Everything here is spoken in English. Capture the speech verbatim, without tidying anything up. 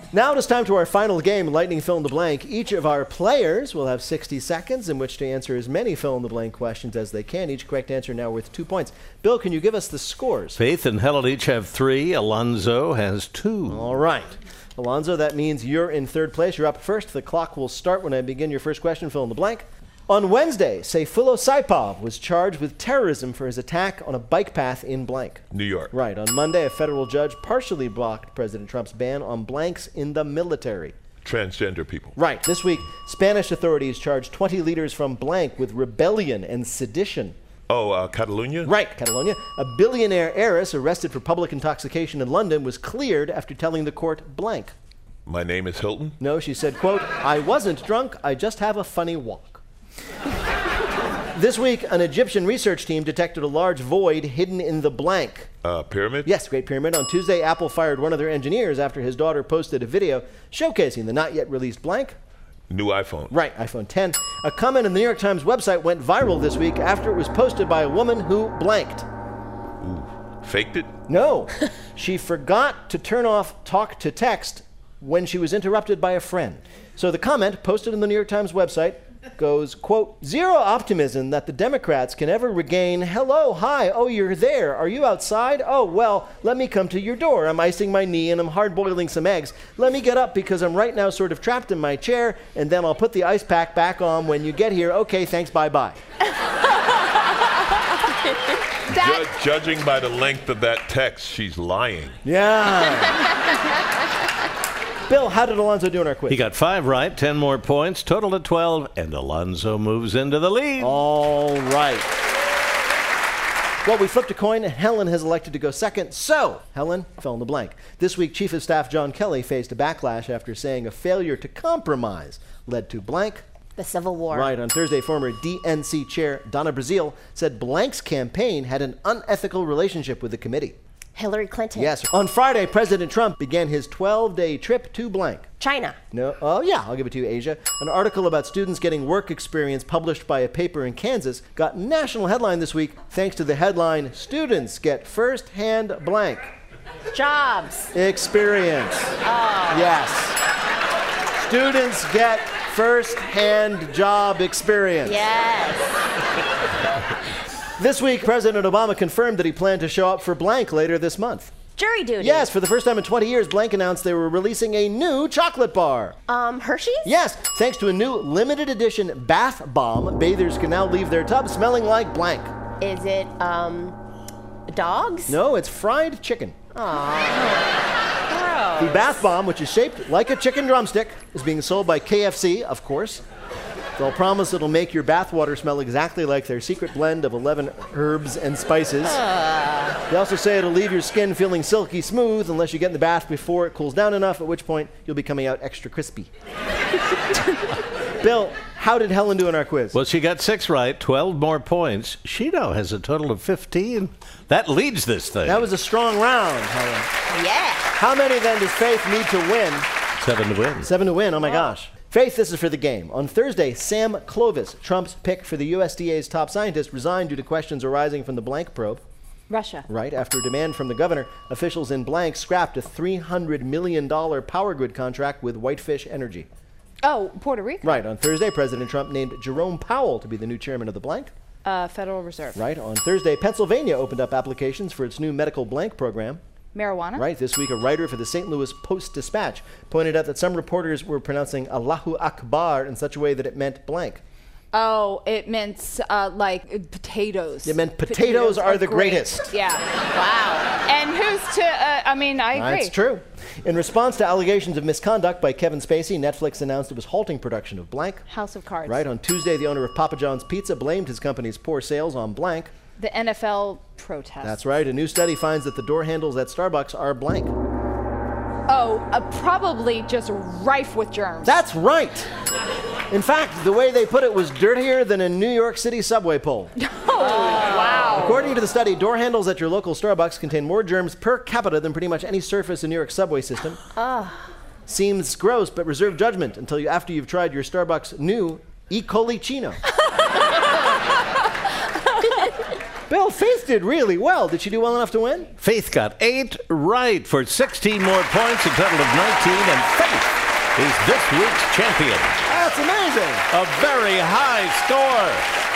Now it is time to our final game, Lightning Fill in the Blank. Each of our players will have sixty seconds in which to answer as many fill in the blank questions as they can. Each correct answer now worth two points. Bill, can you give us the scores? Faith and Helen each have three. Alonzo has two. All right. Alonzo, that means you're in third place. You're up first. The clock will start when I begin your first question. Fill in the blank. On Wednesday, Sayfullo Saipov was charged with terrorism for his attack on a bike path in blank. New York. Right. On Monday, a federal judge partially blocked President Trump's ban on blanks in the military. Transgender people. Right. This week, Spanish authorities charged twenty leaders from blank with rebellion and sedition. Oh, uh, Catalonia? Right, Catalonia. A billionaire heiress arrested for public intoxication in London was cleared after telling the court blank. My name is Hilton? No, she said, quote, I wasn't drunk, I just have a funny walk. This week, an Egyptian research team detected a large void hidden in the blank. Uh, pyramid? Yes, Great Pyramid. On Tuesday, Apple fired one of their engineers after his daughter posted a video showcasing the not yet released blank. New iPhone. Right, iPhone ten. A comment on the New York Times website went viral this week after it was posted by a woman who blanked. Ooh. Faked it? No. She forgot to turn off talk to text when she was interrupted by a friend. So the comment, posted on the New York Times website, goes, quote, zero optimism that the Democrats can ever regain, hello, hi, oh, you're there. Are you outside? Oh, well, let me come to your door. I'm icing my knee and I'm hard-boiling some eggs. Let me get up because I'm right now sort of trapped in my chair, and then I'll put the ice pack back on when you get here. Okay, thanks, bye-bye. Ju- judging by the length of that text, she's lying. Yeah. Bill, how did Alonzo do in our quiz? He got five right, ten more points, total of twelve, and Alonzo moves into the lead. All right. Well, we flipped a coin, and Helen has elected to go second. So, Helen, fill in the blank. This week, Chief of Staff John Kelly faced a backlash after saying a failure to compromise led to blank. The Civil War. Right. On Thursday, former D N C chair Donna Brazile said blank's campaign had an unethical relationship with the committee. Hillary Clinton. Yes. On Friday, President Trump began his twelve-day trip to blank. China. No. Oh, yeah, I'll give it to you, Asia. An article about students getting work experience published by a paper in Kansas got national headline this week thanks to the headline, Students Get First-Hand Blank. Jobs. Experience. Oh. Yes. Students get first-hand job experience. Yes. This week, President Obama confirmed that he planned to show up for blank later this month. Jury duty. Yes, for the first time in twenty years, Blank announced they were releasing a new chocolate bar. Um, Hershey's? Yes, thanks to a new limited edition bath bomb, bathers can now leave their tub smelling like blank. Is it, um, dogs? No, it's fried chicken. Aww. The bath bomb, which is shaped like a chicken drumstick, is being sold by K F C, of course. They'll promise it'll make your bathwater smell exactly like their secret blend of eleven herbs and spices. Uh. They also say it'll leave your skin feeling silky smooth unless you get in the bath before it cools down enough, at which point you'll be coming out extra crispy. Bill, how did Helen do in our quiz? Well, she got six right, twelve more points. She now has a total of fifteen. That leads this thing. That was a strong round, Helen. Yeah. How many then does Faith need to win? Seven to win. Seven to win, oh my gosh. Faith, this is for the game. On Thursday, Sam Clovis, Trump's pick for the U S D A's top scientist, resigned due to questions arising from the blank probe. Russia. Right. After a demand from the governor, officials in blank scrapped a three hundred million dollars power grid contract with Whitefish Energy. Oh, Puerto Rico. Right. On Thursday, President Trump named Jerome Powell to be the new chairman of the blank. Uh, Federal Reserve. Right. On Thursday, Pennsylvania opened up applications for its new medical blank program. Marijuana. Right. This week, a writer for the Saint Louis Post-Dispatch pointed out that some reporters were pronouncing Allahu Akbar in such a way that it meant blank. Oh, it meant uh, like potatoes. It meant potatoes, potatoes are, are the great. greatest. Yeah. Wow. And who's to, uh, I mean, I agree. That's true. In response to allegations of misconduct by Kevin Spacey, Netflix announced it was halting production of blank. House of Cards. Right. On Tuesday, the owner of Papa John's Pizza blamed his company's poor sales on blank. The N F L protest. That's right. A new study finds that the door handles at Starbucks are blank. Oh, uh, probably just rife with germs. That's right. In fact, the way they put it was dirtier than a New York City subway pole. Oh, wow. According to the study, door handles at your local Starbucks contain more germs per capita than pretty much any surface in New York subway system. Ugh. Seems gross, but reserve judgment until you, after you've tried your Starbucks new E. coli Chino. Bill, Faith did really well. Did she do well enough to win? Faith got eight right for sixteen more points, a total of nineteen, and Faith is this week's champion. That's amazing. A very high score.